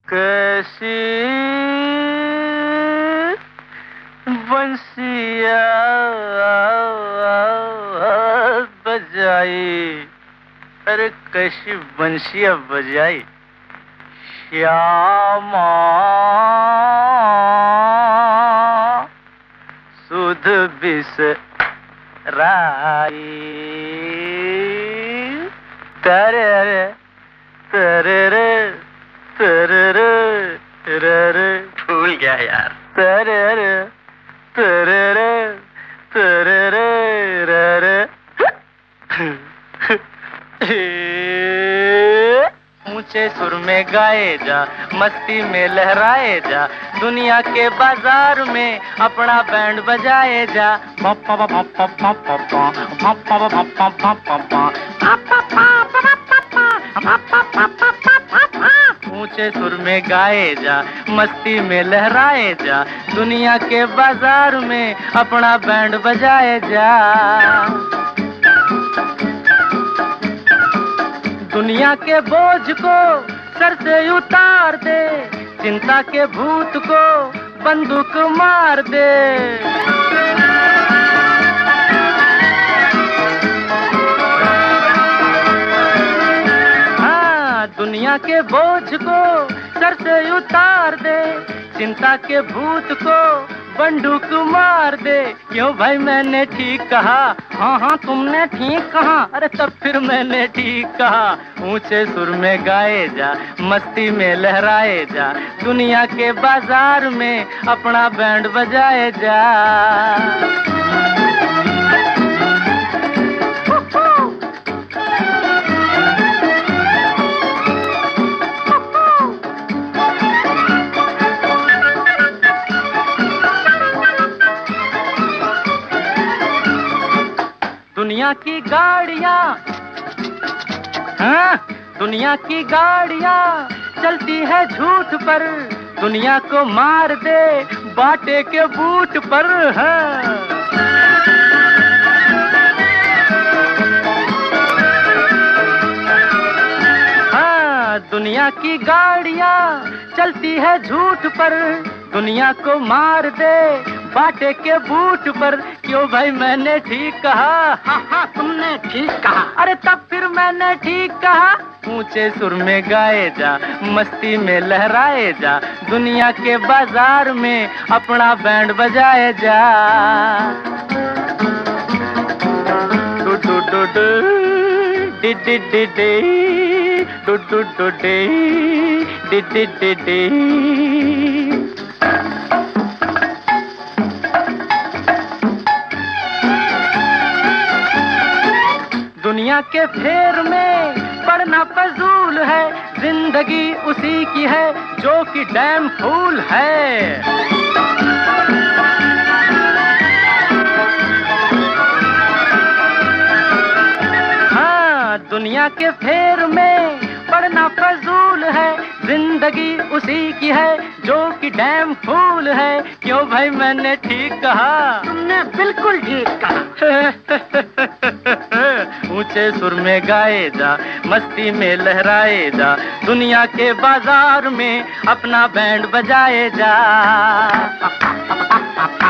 कैसी बंसिया बजाई, अरे कैसी बंसिया बजाई श्यामा सुध बिसराई। तेरे रे तेरे रे तेरे रे रे रे भूल गया यार। तेरे रे तेरे रे तेरे रे रे रे। ऊंचे सुर में गाए जा, मस्ती में लहराए जा, दुनिया के बाजार में अपना बैंड बजाए जा। ऊंचे सुर में गाए जा, मस्ती में लहराए जा, दुनिया के बाजार में अपना बैंड बजाए जा। दुनिया के बोझ को सर से उतार दे, चिंता के भूत को बंदूक मार दे। दुनिया के बोझ को सर से उतार दे, चिंता के भूत को बंदूक मार दे। क्यों भाई मैंने ठीक कहा? हाँ हाँ तुमने ठीक कहा। अरे तब फिर मैंने ठीक कहा। ऊंचे सुर में गाए जा, मस्ती में लहराए जा, दुनिया के बाजार में अपना बैंड बजाए जा। दुनिया की गाड़ियाँ, हाँ दुनिया की गाड़ियाँ चलती है झूठ पर, दुनिया को मार दे बाटे के बूट पर। हाँ दुनिया की गाड़ियाँ चलती है झूठ पर, दुनिया को मार दे बाटे के बूट पर। क्यों भाई मैंने ठीक कहा? हाँ हाँ तुमने ठीक कहा। अरे तब फिर मैंने ठीक कहा। ऊंचे सुर में गाए जा, मस्ती में लहराए जा, दुनिया के बाजार में अपना बैंड बजाए जा। डू डू डू डू डी डी डी डी डू डू डू डी डी डी डी डी। दुनिया के फेर में पड़ना फजूल है, जिंदगी उसी की है जो कि डैम फूल है। हाँ दुनिया के फेर में पड़ना फजूल है, जिंदगी उसी की है जो कि डैम फूल है। क्यों भाई मैंने ठीक कहा? तुमने बिल्कुल ठीक कहा। ऊंचे सुर में गाए जा, मस्ती में लहराए जा, दुनिया के बाजार में अपना बैंड बजाए जा।